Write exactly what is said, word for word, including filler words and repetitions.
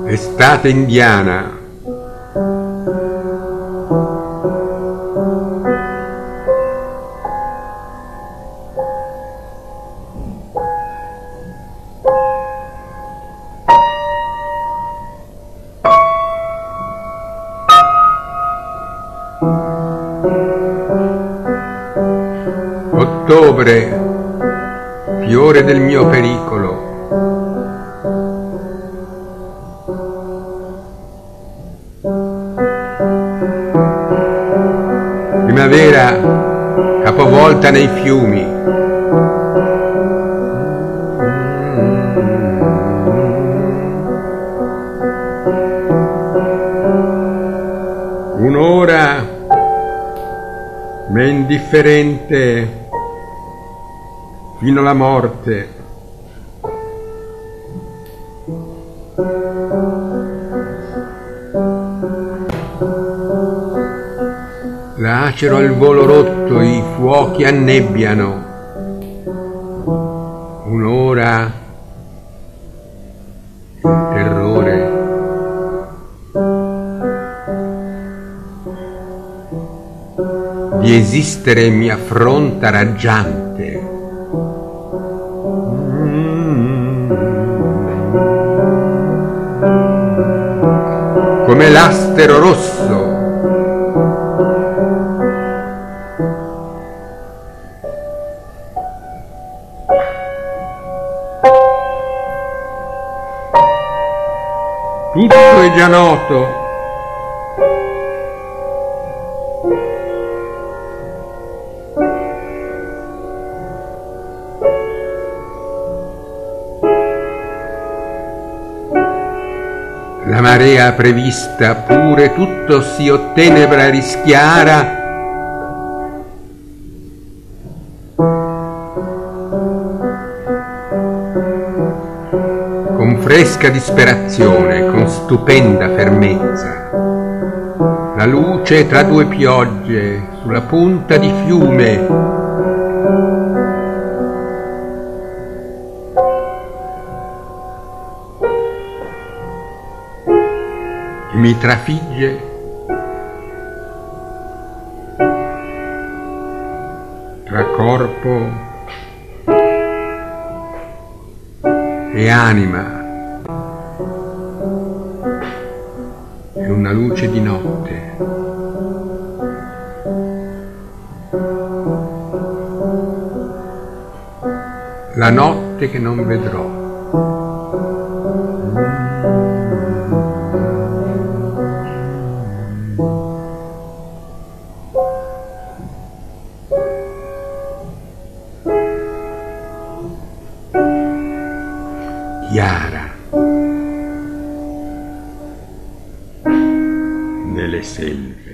Estate indiana. Ottobre, fiore del mio pericolo. Primavera, capovolta nei fiumi. Un'ora, ma indifferente fino alla morte. Lacero al volo rotto, i fuochi annebbiano. Un'ora, il terrore. Di esistere mi affronta raggiante. Come l'astero rosso. Tutto è già noto. La marea prevista pure tutto si ottenebra e rischiara. Con fresca disperazione, con stupenda fermezza, la luce tra due piogge sulla punta di fiume. Che mi trafigge tra corpo e anima, è una luce di notte. La notte che non vedrò. Chiara nelle selve.